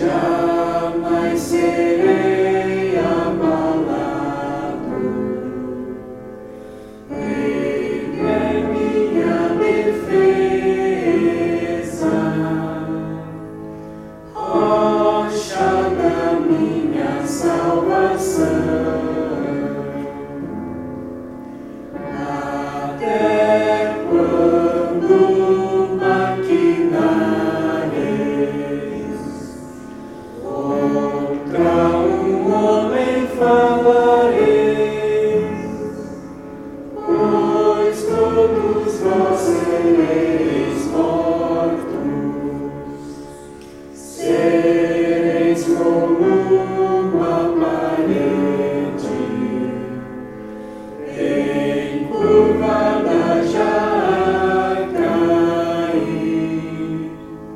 jamais serei abalado. Ele é minha defesa, rocha da minha salvação. Até quando maquinareis contra homem falareis, pois todos vós sereis mortos, sereis como uma parede encurvada já a cair,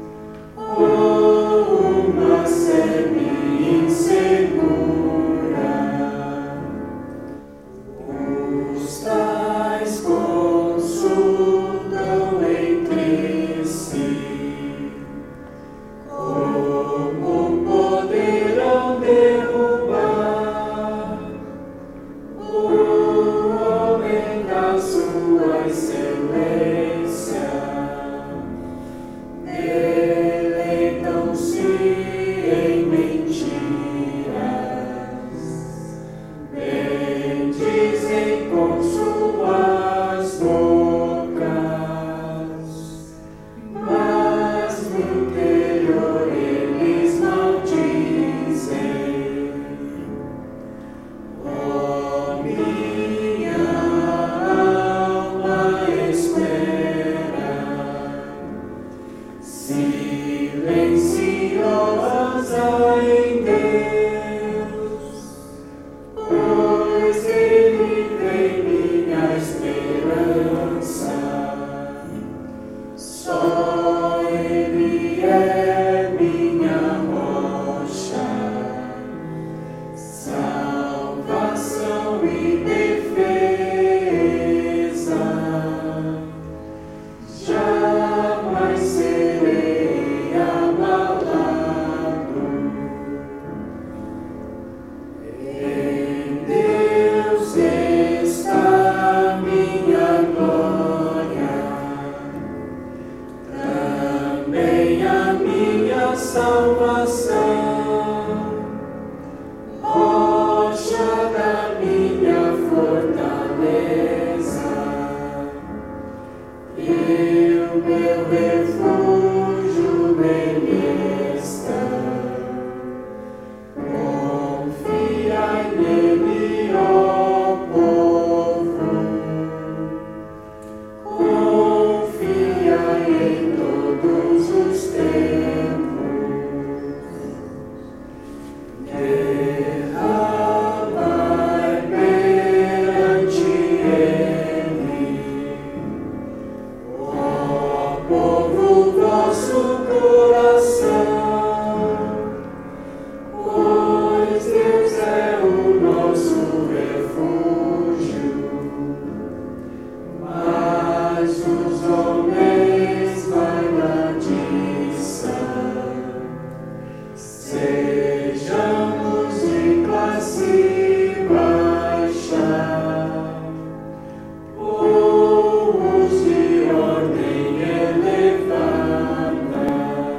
ou uma sebe insegura. Os tais consultam entre si como poderão derrubar o homem da sua excelência. Deleitam-se em mentiras, bendizem com suas bocas, mas no interior eles maldizem. Oh, minha alma espera, silenciosa em Deus, pois Ele tem minha esperança. Só Ele é minha rocha, salvação e defesa. Jamais serei abalado. Em Deus está minha glória, também a minha salvação, rocha da minha fortaleza. E o meu refúgio nele está. Confiai nele, ó povo, confiai em todos os tempos. Derramai perante ele, ó povo, vosso coração, pois Deus é o nosso refúgio, mas os homens vaidadiçam. Sejamos de classe baixa, ou os de ordem elevada.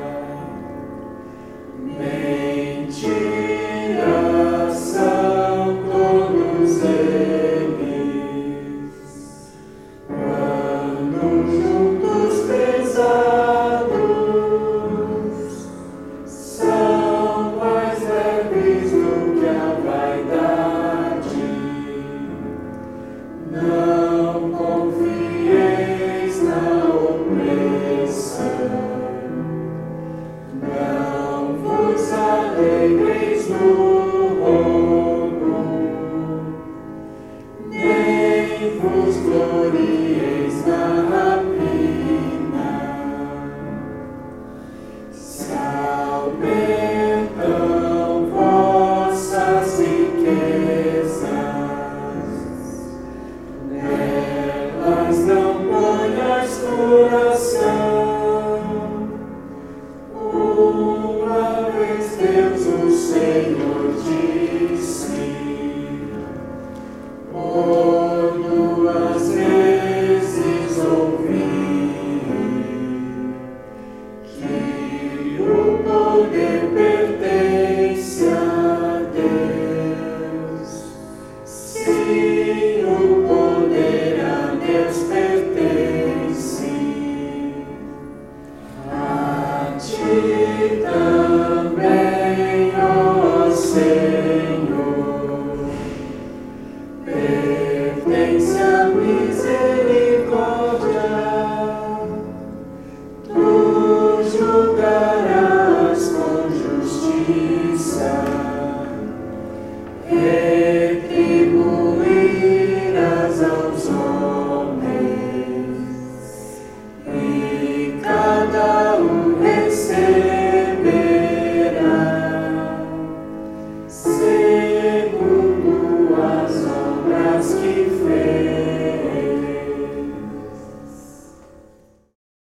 Mentiras são todos eles, quando juntos pesados, são mais leves do que a vaidade. Não confieis na opressão, não vos alegreis no